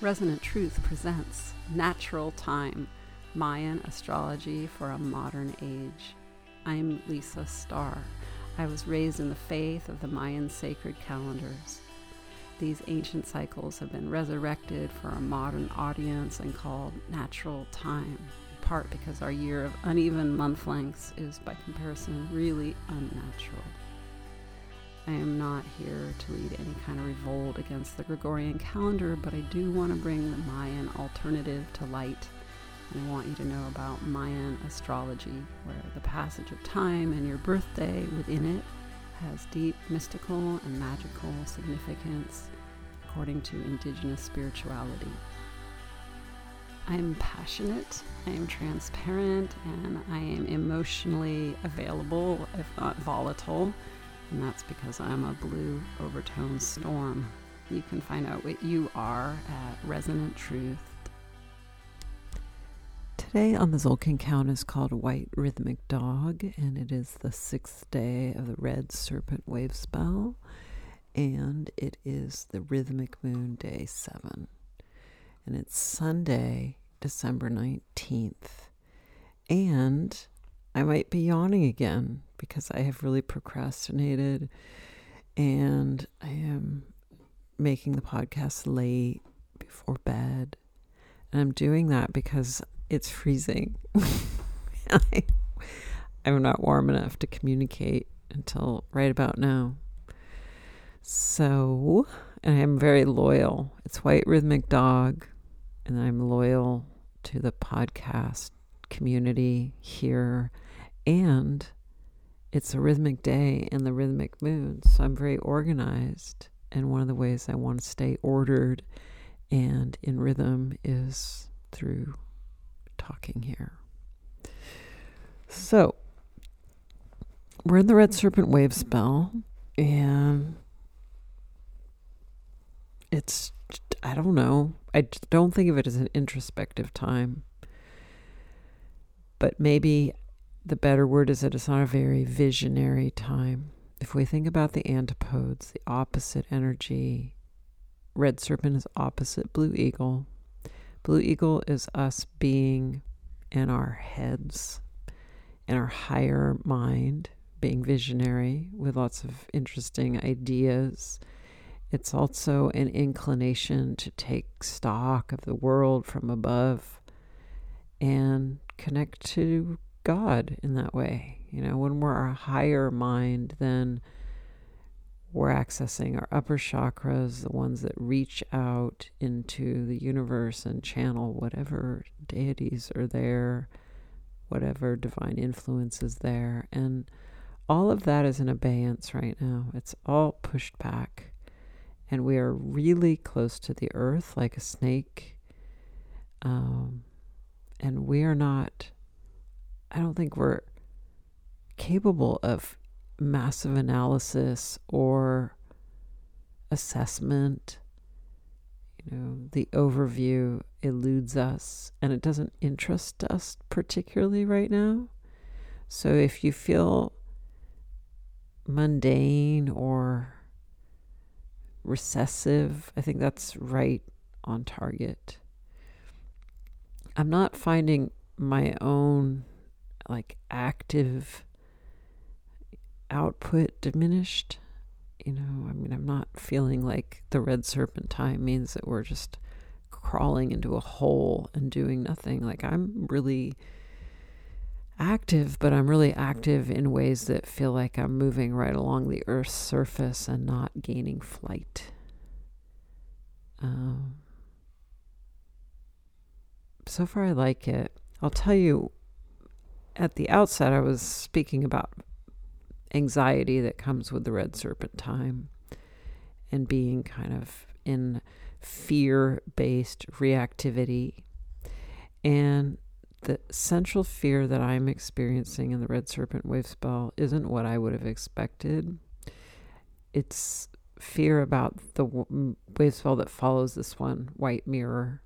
Resonant Truth presents Natural Time, Mayan Astrology for a Modern Age. I'm Lisa Starr. I was raised in the faith of the Mayan sacred calendars. These ancient cycles have been resurrected for a modern audience and called natural time, in part because our year of uneven month lengths is, by comparison, really unnatural. I am not here to lead any kind of revolt against the Gregorian calendar, but I do want to bring the Mayan alternative to light. And I want you to know about Mayan astrology, where the passage of time and your birthday within it has deep mystical and magical significance according to indigenous spirituality. I am passionate, I am transparent, and I am emotionally available, if not volatile. And that's because I'm a blue overtone storm. You can find out what you are at Resonant Truth. Today on the Tzolk'in count is called White Rhythmic Dog, and it is the 6th day of the Red Serpent Wave Spell, and it is the Rhythmic Moon Day 7. And it's Sunday, December 19th. And I might be yawning again because I have really procrastinated and I am making the podcast late before bed. And I'm doing that because it's freezing. I'm not warm enough to communicate until right about now. So, and I'm very loyal. It's White Rhythmic Dog, and I'm loyal to the podcast community here. And it's a rhythmic day and the rhythmic moon, so I'm very organized. And one of the ways I want to stay ordered and in rhythm is through talking here. So, we're in the Red Serpent Wave Spell, and it's, I don't know, I don't think of it as an introspective time. But maybe the better word is that it's not a very visionary time. If we think about the antipodes, the opposite energy, Red Serpent is opposite Blue Eagle. Blue Eagle is us being in our heads, in our higher mind, being visionary with lots of interesting ideas. It's also an inclination to take stock of the world from above and connect to God in that way. You know, when we're a higher mind, then we're accessing our upper chakras, the ones that reach out into the universe and channel whatever deities are there, whatever divine influence is there. And all of that is in abeyance right now. It's all pushed back. And we are really close to the earth like a snake. And we are not, I don't think we're capable of massive analysis or assessment. You know, the overview eludes us and it doesn't interest us particularly right now. So if you feel mundane or recessive, I think that's right on target. I'm not finding my own active output diminished. You know, I mean, I'm not feeling like the Red Serpent time means that we're just crawling into a hole and doing nothing. Like, I'm really active, but I'm really active in ways that feel like I'm moving right along the Earth's surface and not gaining flight. So far I like it. I'll tell you, at the outset I was speaking about anxiety that comes with the Red Serpent time and being kind of in fear-based reactivity. And the central fear that I'm experiencing in the Red Serpent Wave Spell isn't what I would have expected. It's fear about the wave spell that follows this one, White Mirror.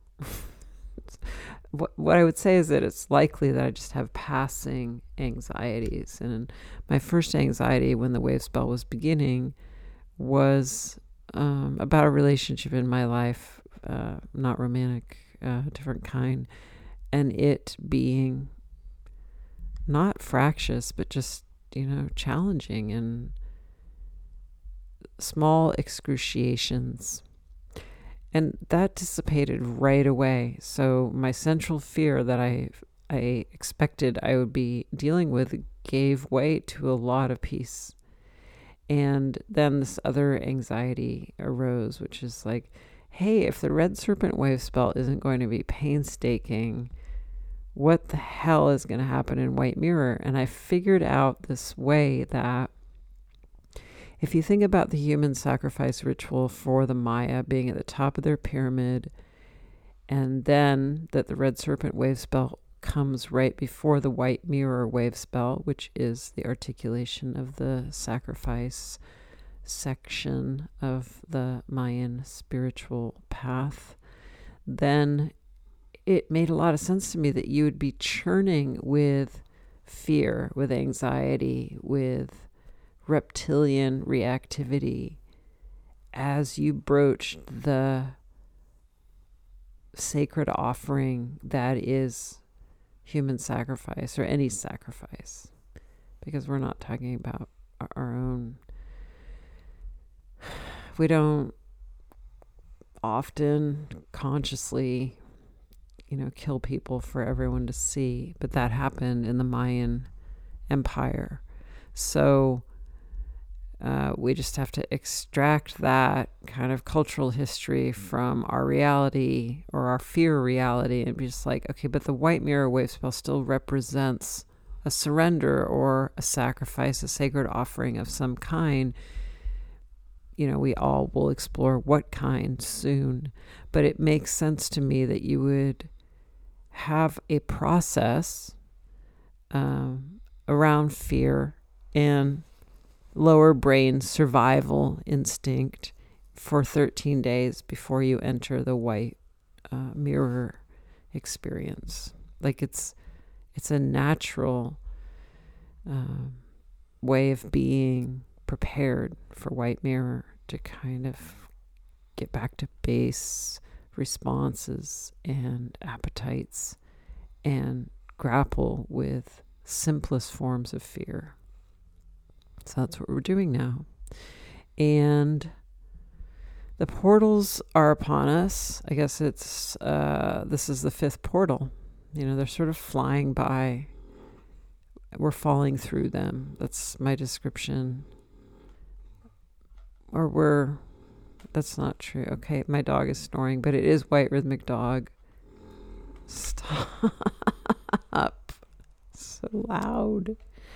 What I would say is that it's likely that I just have passing anxieties. And my first anxiety when the wave spell was beginning was about a relationship in my life not romantic, different kind, and it being not fractious, but just, challenging and small excruciations. And that dissipated right away. So my central fear that I expected I would be dealing with gave way to a lot of peace. And then this other anxiety arose, which is like, hey, if the red serpent wave spell isn't going to be painstaking, what the hell is going to happen in White Mirror? And I figured out this way that if you think about the human sacrifice ritual for the Maya being at the top of their pyramid, and then that the red serpent wave spell comes right before the White Mirror wave spell, which is the articulation of the sacrifice section of the Mayan spiritual path, then it made a lot of sense to me that you would be churning with fear, with anxiety, with reptilian reactivity as you broached the sacred offering that is human sacrifice, or any sacrifice, because we're not talking about our own. We don't often consciously, kill people for everyone to see, but that happened in the Mayan Empire. So we just have to extract that kind of cultural history from our reality, or our fear reality, and be just like, okay, but the White Mirror wave spell still represents a surrender or a sacrifice, a sacred offering of some kind. We all will explore what kind soon, but it makes sense to me that you would have a process around fear and lower brain survival instinct for 13 days before you enter the White Mirror experience. Like it's a natural way of being prepared for White Mirror, to kind of get back to base responses and appetites and grapple with simplest forms of fear. So that's what we're doing now. And the portals are upon us. I guess this is the fifth portal. They're sort of flying by. We're falling through them. That's my description. That's not true. Okay, my dog is snoring, but it is White Rhythmic Dog. Stop. So loud.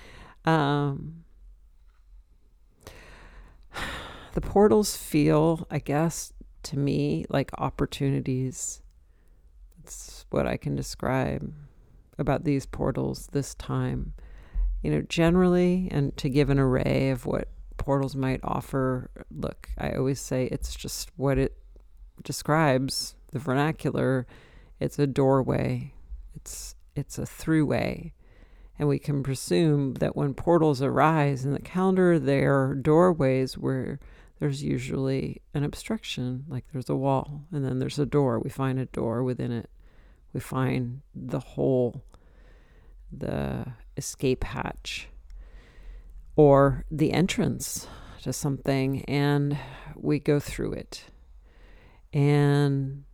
The portals feel, I guess, to me, like opportunities. That's what I can describe about these portals this time. Generally, and to give an array of what portals might offer, look, I always say it's just what it describes, the vernacular. It's a doorway. It's a throughway. And we can presume that when portals arise in the calendar, there are doorways where there's usually an obstruction, like there's a wall, and then there's a door. We find a door within it. We find the hole, the escape hatch, or the entrance to something, and we go through it. And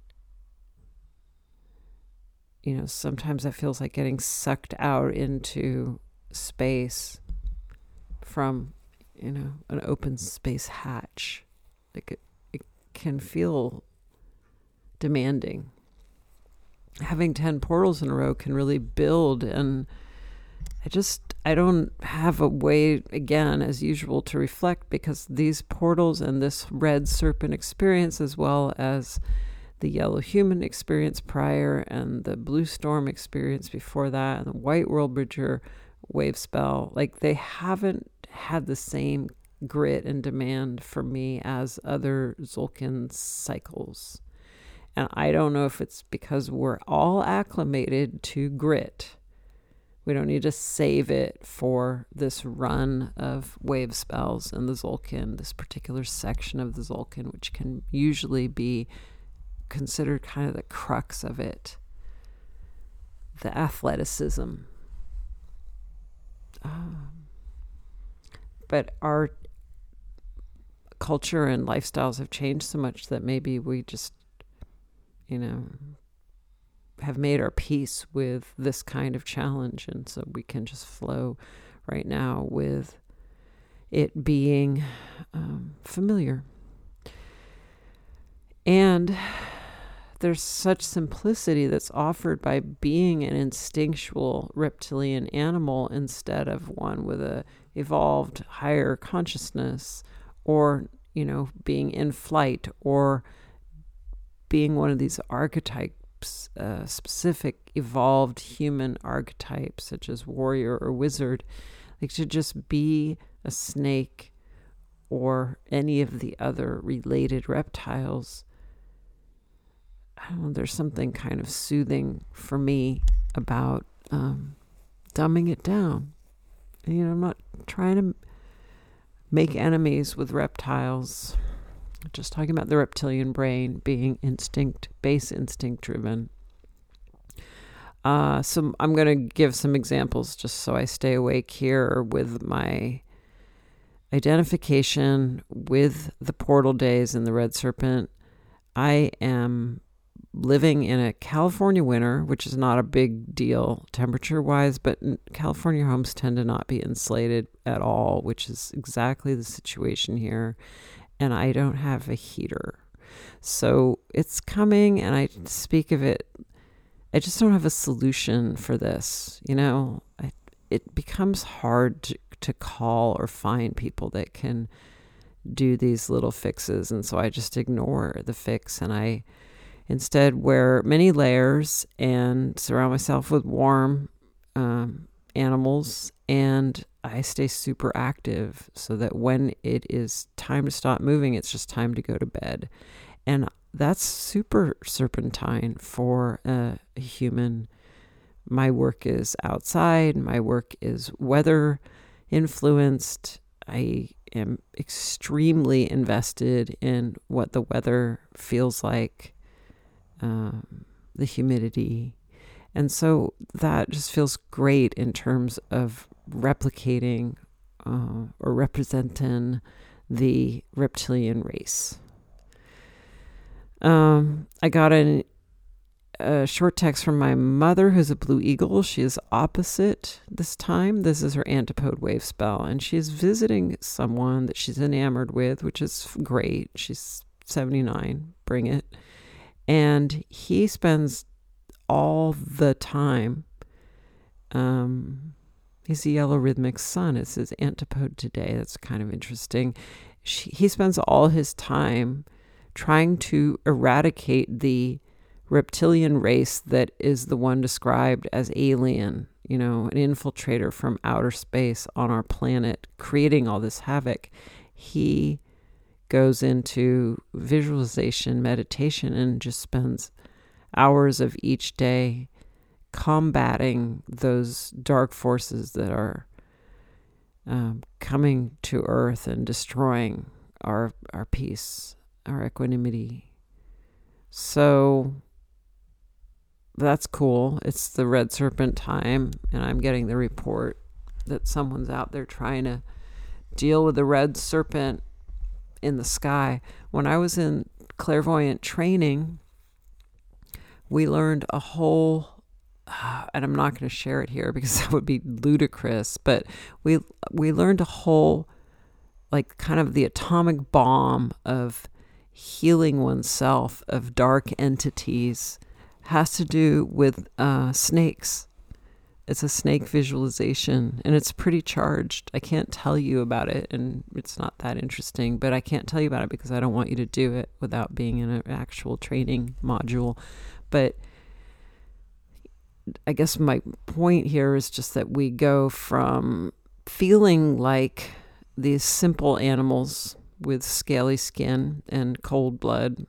sometimes that feels like getting sucked out into space from, an open space hatch. Like it can feel demanding. Having 10 portals in a row can really build, and I don't have a way, again, as usual, to reflect, because these portals and this red serpent experience, as well as the yellow human experience prior, and the blue storm experience before that, and the white world bridger wave spell, like they haven't had the same grit and demand for me as other Tzolk'in cycles. And I don't know if it's because we're all acclimated to grit. We don't need to save it for this run of wave spells in the Tzolk'in, this particular section of the Tzolk'in, which can usually be considered kind of the crux of it, the athleticism. But our culture and lifestyles have changed so much that maybe we just, have made our peace with this kind of challenge. And so we can just flow right now with it being familiar. And there's such simplicity that's offered by being an instinctual reptilian animal instead of one with a evolved higher consciousness, or, being in flight, or being one of these archetypes, specific evolved human archetypes such as warrior or wizard. Like, to just be a snake or any of the other related reptiles. I don't know, there's something kind of soothing for me about dumbing it down. I'm not trying to make enemies with reptiles. Just talking about the reptilian brain being base instinct driven. So I'm going to give some examples just so I stay awake here with my identification with the portal days and the red serpent. I am living in a California winter, which is not a big deal temperature-wise, but California homes tend to not be insulated at all, which is exactly the situation here. And I don't have a heater. So it's coming, and I speak of it. I just don't have a solution for this. It becomes hard to call or find people that can do these little fixes. And so I just ignore the fix, and I instead wear many layers and surround myself with warm animals, and I stay super active so that when it is time to stop moving, it's just time to go to bed. And that's super serpentine for a human. My work is outside. My work is weather influenced. I am extremely invested in what the weather feels like, the humidity. And so that just feels great in terms of replicating or representing the reptilian race. I got a short text from my mother, who's a blue eagle. She is opposite this time. This is her antipode wave spell, and she's visiting someone that she's enamored with, which is great. She's 79. Bring it. And he spends all the time, he's a yellow rhythmic sun. It's his antipode today. That's kind of interesting. He spends all his time trying to eradicate the reptilian race that is the one described as alien, an infiltrator from outer space on our planet, creating all this havoc. He goes into visualization, meditation, and just spends hours of each day combating those dark forces that are coming to Earth and destroying our peace, our equanimity. So that's cool. It's the red serpent time, and I'm getting the report that someone's out there trying to deal with the red serpent in the sky. When I was in clairvoyant training, we learned a whole, and I'm not going to share it here because that would be ludicrous, but we learned a whole, like, kind of the atomic bomb of healing oneself of dark entities has to do with snakes. It's a snake visualization, and it's pretty charged. I can't tell you about it, and it's not that interesting, but I can't tell you about it because I don't want you to do it without being in an actual training module. But I guess my point here is just that we go from feeling like these simple animals with scaly skin and cold blood.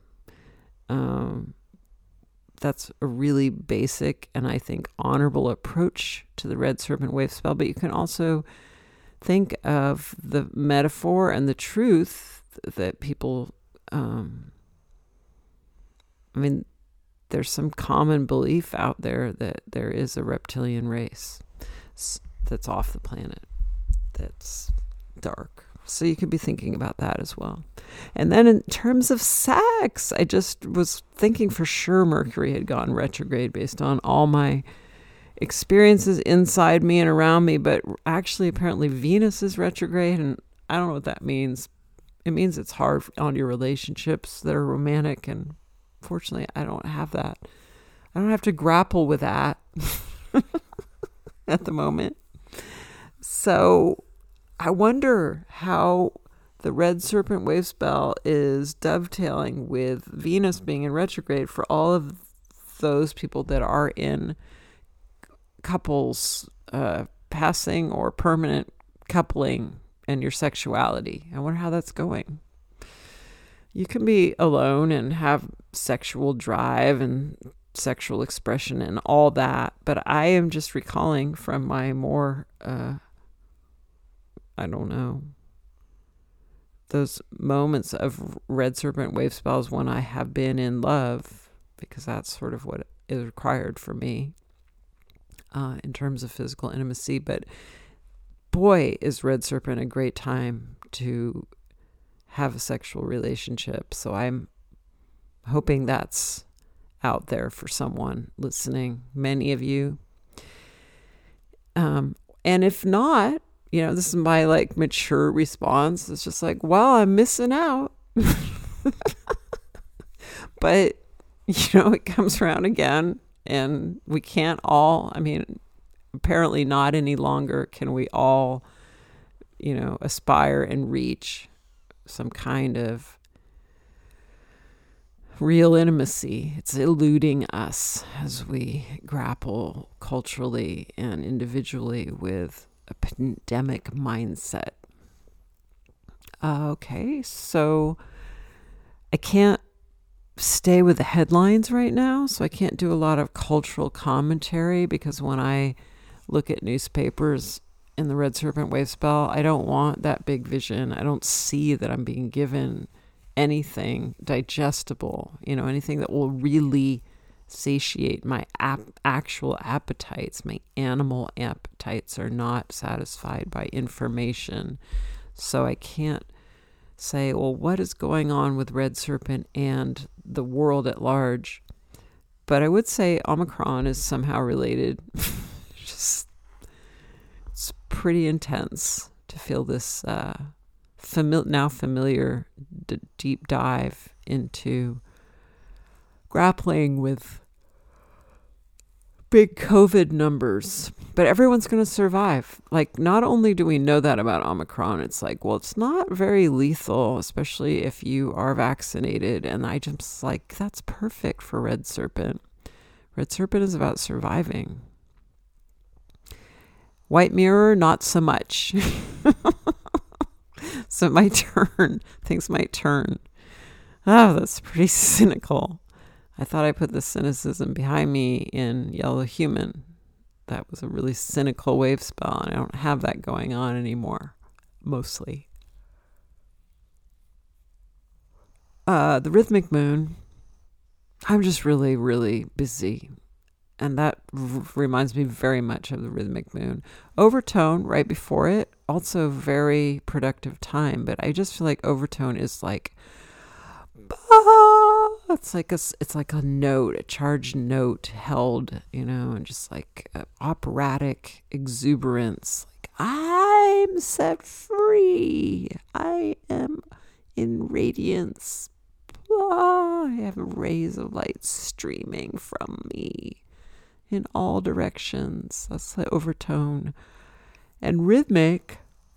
That's a really basic and I think honorable approach to the red serpent wave spell. But you can also think of the metaphor and the truth that people I mean, there's some common belief out there that there is a reptilian race that's off the planet, that's dark. So you could be thinking about that as well. And then in terms of sex, I just was thinking for sure Mercury had gone retrograde based on all my experiences inside me and around me. But actually, apparently Venus is retrograde, and I don't know what that means. It means it's hard on your relationships that are romantic, and fortunately, I don't have that. I don't have to grapple with that at the moment. So I wonder how the red serpent wave spell is dovetailing with Venus being in retrograde for all of those people that are in couples, passing or permanent coupling, and your sexuality. I wonder how that's going. You can be alone and have sexual drive and sexual expression and all that, but I am just recalling from my more, I don't know, those moments of red serpent wave spells when I have been in love, because that's sort of what is required for me in terms of physical intimacy. But boy, is red serpent a great time to have a sexual relationship. So I'm hoping that's out there for someone listening, many of you. And if not, this is my mature response. It's just well, I'm missing out. But, it comes around again, and we can't all, apparently not any longer can we all, aspire and reach some kind of real intimacy. It's eluding us as we grapple culturally and individually with a pandemic mindset. Okay, so I can't stay with the headlines right now, so I can't do a lot of cultural commentary, because when I look at newspapers in the red serpent wave spell, I don't want that big vision. I don't see that I'm being given anything digestible, anything that will really satiate my actual appetites. My animal appetites are not satisfied by information. So I can't say, well, what is going on with red serpent and the world at large? But I would say Omicron is somehow related. It's pretty intense to feel this now familiar deep dive into grappling with big COVID numbers. But everyone's going to survive. Not only do we know that about Omicron, it's well, it's not very lethal, especially if you are vaccinated. And I just that's perfect for red serpent. Red serpent is about surviving. White mirror, not so much. So it might turn. Things might turn. Oh, that's pretty cynical. I thought I put the cynicism behind me in Yellow Human. That was a really cynical wave spell, and I don't have that going on anymore, mostly. The rhythmic moon, I'm just really, really busy. And that reminds me very much of the rhythmic moon. Overtone, right before it, also very productive time. But I just feel like overtone is it's like a note, a charged note held, and just operatic exuberance. I'm set free. I am in radiance. I have rays of light streaming from me in all directions. That's the overtone. And rhythmic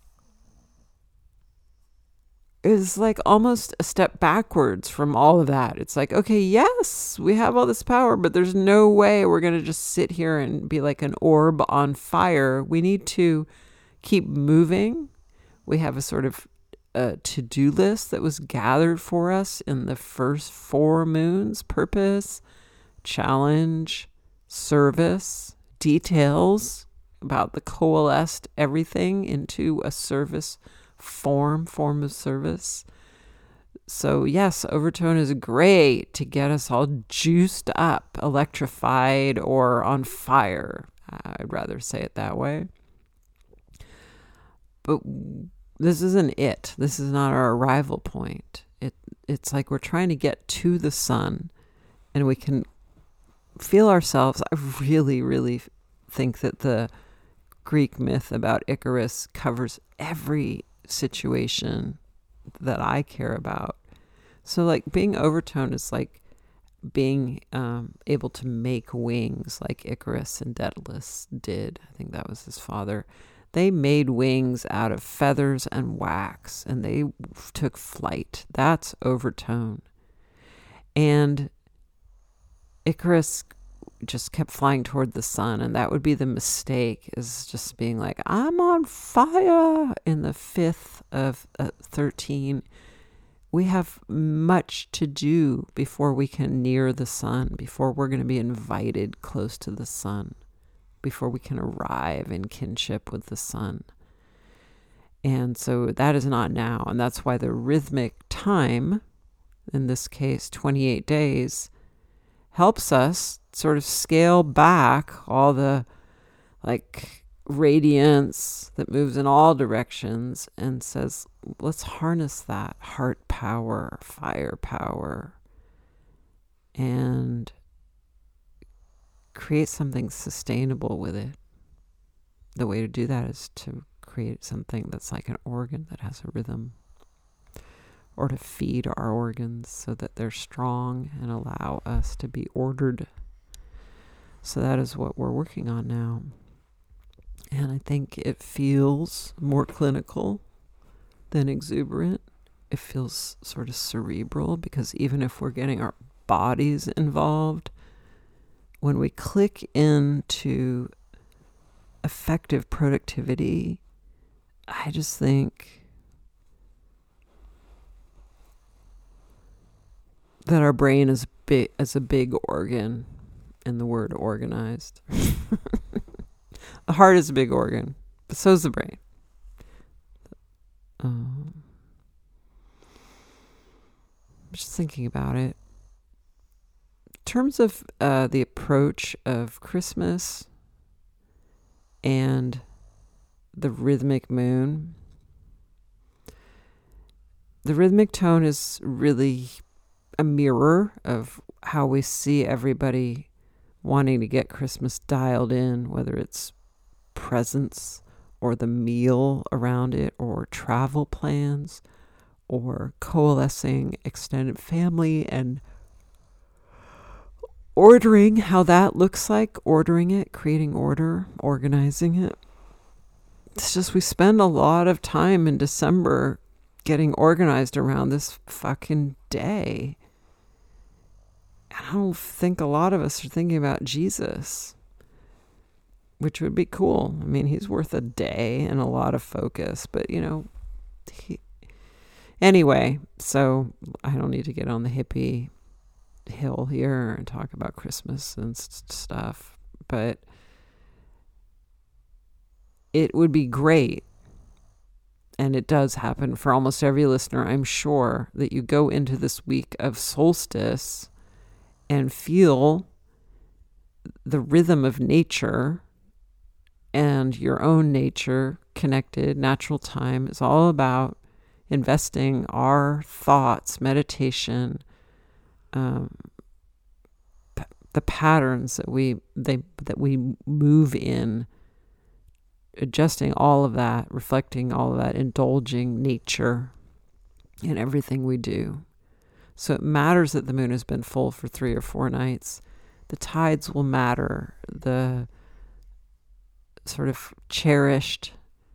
is almost a step backwards from all of that. It's okay, yes, we have all this power, but there's no way we're going to just sit here and be like an orb on fire. We need to keep moving. We have a sort of to-do list that was gathered for us in the first 4 moons: purpose, challenge, service, details about the coalesced everything into a service form of service. so yes, overtone is great to get us all juiced up, electrified, or on fire. I'd rather say it that way. But this isn't it. This is not our arrival point. It's like we're trying to get to the sun, and we can feel ourselves. I really, really think that the Greek myth about Icarus covers every situation that I care about. So like being overtone is like being able to make wings like Icarus and Daedalus did. I think that was his father. They made wings out of feathers and wax, and they took flight. That's overtone. And Icarus just kept flying toward the sun, and that would be the mistake, is just being like, I'm on fire in the 5th of 13. We have much to do before we can near the sun, before we're going to be invited close to the sun, before we can arrive in kinship with the sun. And so that is not now. And that's why the rhythmic time, in this case 28 days, helps us sort of scale back all the like radiance that moves in all directions and says, let's harness that heart power, fire power, and create something sustainable with it. The way to do that is to create something that's like an organ that has a rhythm, or to feed our organs so that they're strong and allow us to be ordered. So that is what we're working on now. And I think it feels more clinical than exuberant. It feels sort of cerebral, because even if we're getting our bodies involved, when we click into effective productivity, I just think that our brain is big, as a big organ, in the word organized. The heart is a big organ, but so is the brain. I'm just thinking about it. In terms of the approach of Christmas and the rhythmic moon, the rhythmic tone is really a mirror of how we see everybody wanting to get Christmas dialed in, whether it's presents or the meal around it, or travel plans, or coalescing extended family and ordering how that looks like, ordering it, creating order, organizing it. It's just we spend a lot of time in December getting organized around this fucking day. And I don't think a lot of us are thinking about Jesus, which would be cool. I mean, he's worth a day and a lot of focus, but anyway, so I don't need to get on the hippie hill here and talk about Christmas and stuff, but it would be great, and it does happen for almost every listener, I'm sure, that you go into this week of solstice and feel the rhythm of nature and your own nature connected. Natural time is all about investing our thoughts, meditation, the patterns that we move in, adjusting all of that, reflecting all of that, indulging nature in everything we do. So it matters that the moon has been full for 3 or 4 nights. The tides will matter. The sort of cherished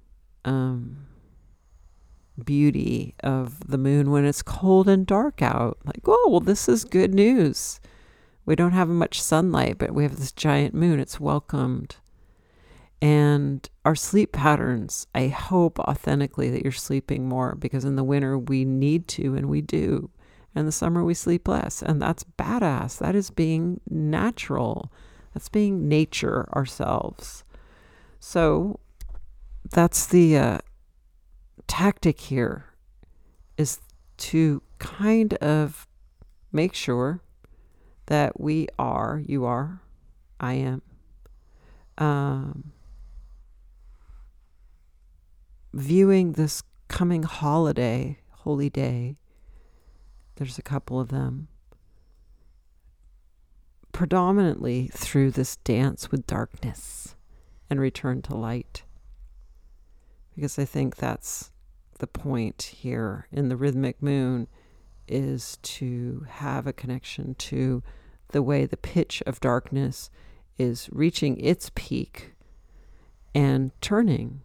beauty of the moon when it's cold and dark out. Like, oh, well, this is good news. We don't have much sunlight, but we have this giant moon. It's welcomed. And our sleep patterns, I hope authentically that you're sleeping more, because in the winter we need to, and we do. And in the summer we sleep less. And that's badass. That is being natural. That's being nature ourselves. So that's the tactic here, is to kind of make sure that you are, I am, viewing this coming holiday, holy day, there's a couple of them, predominantly through this dance with darkness and return to light. Because I think that's the point here in the rhythmic moon, is to have a connection to the way the pitch of darkness is reaching its peak and turning.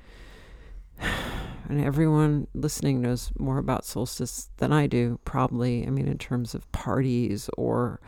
And everyone listening knows more about solstice than I do, probably. I mean, in terms of parties or,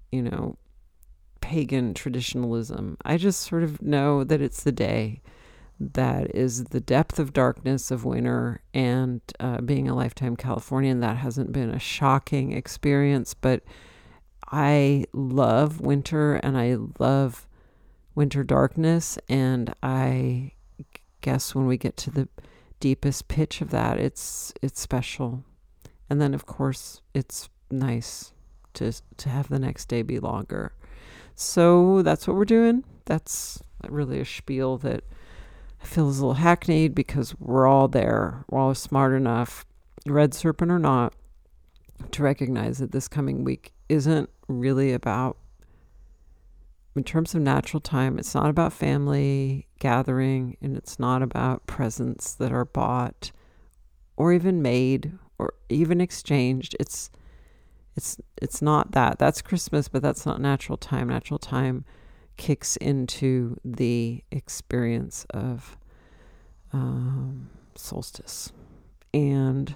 pagan traditionalism. I just sort of know that it's the day that is the depth of darkness of winter, and being a lifetime Californian, that hasn't been a shocking experience, but I love winter and I love winter darkness, and I guess when we get to the deepest pitch of that, it's special. And then of course it's nice to have the next day be longer. So that's what we're doing. That's really a spiel that feels a little hackneyed, because we're all there. We're all smart enough, red serpent or not, to recognize that this coming week isn't really about, in terms of natural time, it's not about family gathering, and it's not about presents that are bought or even made or even exchanged. It's not that. That's Christmas, but that's not natural time. Natural time kicks into the experience of solstice. And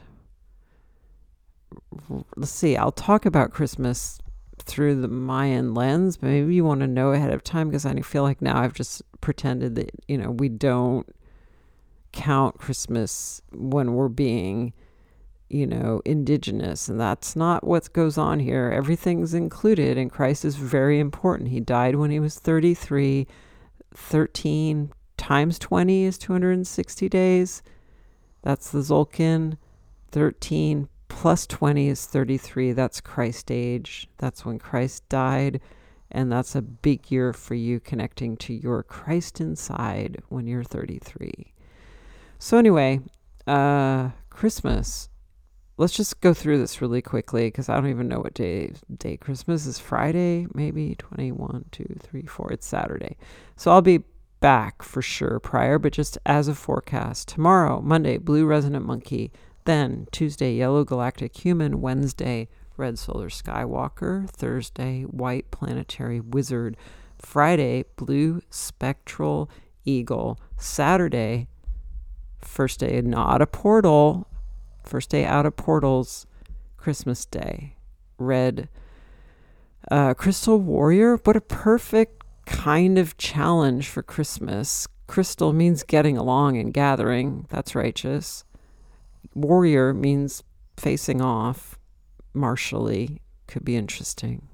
let's see, I'll talk about Christmas through the Mayan lens, but maybe you want to know ahead of time, because I feel like now I've just pretended that, we don't count Christmas when we're being, indigenous, and that's not what goes on here. Everything's included, and Christ is very important. He died when he was 33. 13 times 20 is 260 days. That's the Tzolk'in. 13 plus 20 is 33. That's Christ age. That's when Christ died. And that's a big year for you, connecting to your Christ inside when you're 33. So anyway, Christmas. Let's just go through this really quickly, because I don't even know what day Christmas is. Friday, maybe 21, 2, 3, 4. It's Saturday. So I'll be back for sure prior, but just as a forecast. Tomorrow, Monday, blue resonant monkey. Then Tuesday, yellow galactic human. Wednesday, red solar skywalker. Thursday, white planetary wizard. Friday, blue spectral eagle. Saturday, first day not a portal. First day out of portals, Christmas Day. Red crystal warrior. What a perfect kind of challenge for Christmas. Crystal means getting along and gathering. That's righteous. Warrior means facing off martially. Could be interesting.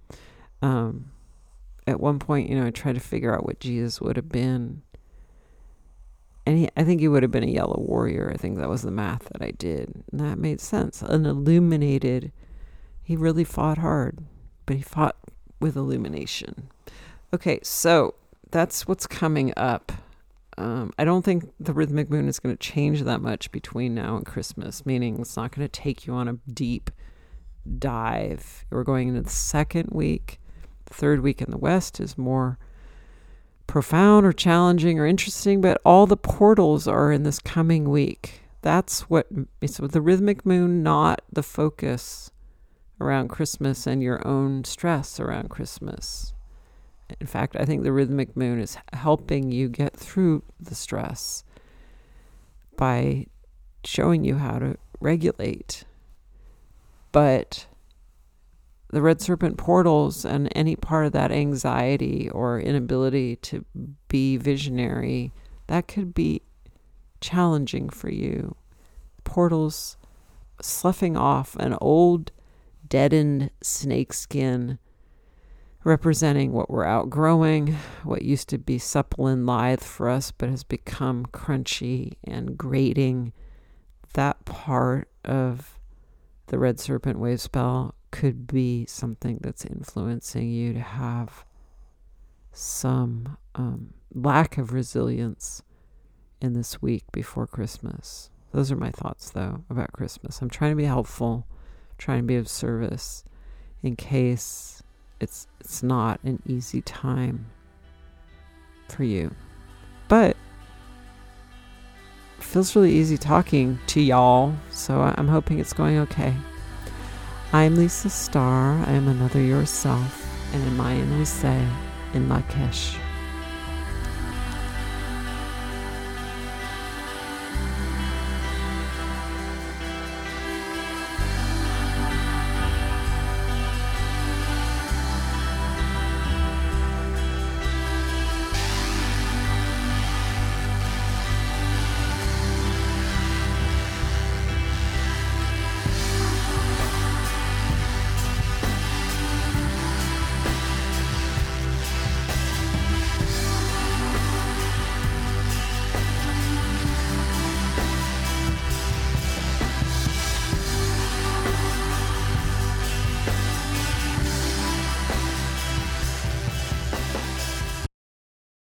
At one point, I tried to figure out what Jesus would have been. And I think he would have been a yellow warrior. I think that was the math that I did. And that made sense. An illuminated. He really fought hard, but he fought with illumination. Okay, so that's what's coming up. I don't think the rhythmic moon is going to change that much between now and Christmas, meaning it's not going to take you on a deep dive. We're going into the second week. The third week in the West is more profound or challenging or interesting, but all the portals are in this coming week. That's what it's with the rhythmic moon, not the focus around Christmas and your own stress around Christmas. In fact, I think the rhythmic moon is helping you get through the stress by showing you how to regulate. But the red serpent portals and any part of that anxiety or inability to be visionary, that could be challenging for you. Portals sloughing off an old deadened snakeskin, representing what we're outgrowing, what used to be supple and lithe for us but has become crunchy and grating. That part of the red serpent wave spell could be something that's influencing you to have some lack of resilience in this week before Christmas. Those are my thoughts, though, about Christmas. I'm trying to be helpful, trying to be of service in case it's not an easy time for you. But it feels really easy talking to y'all, so I'm hoping it's going okay. I'm Lisa Starr. I am another yourself, and in Mayan we say, in Lakesh.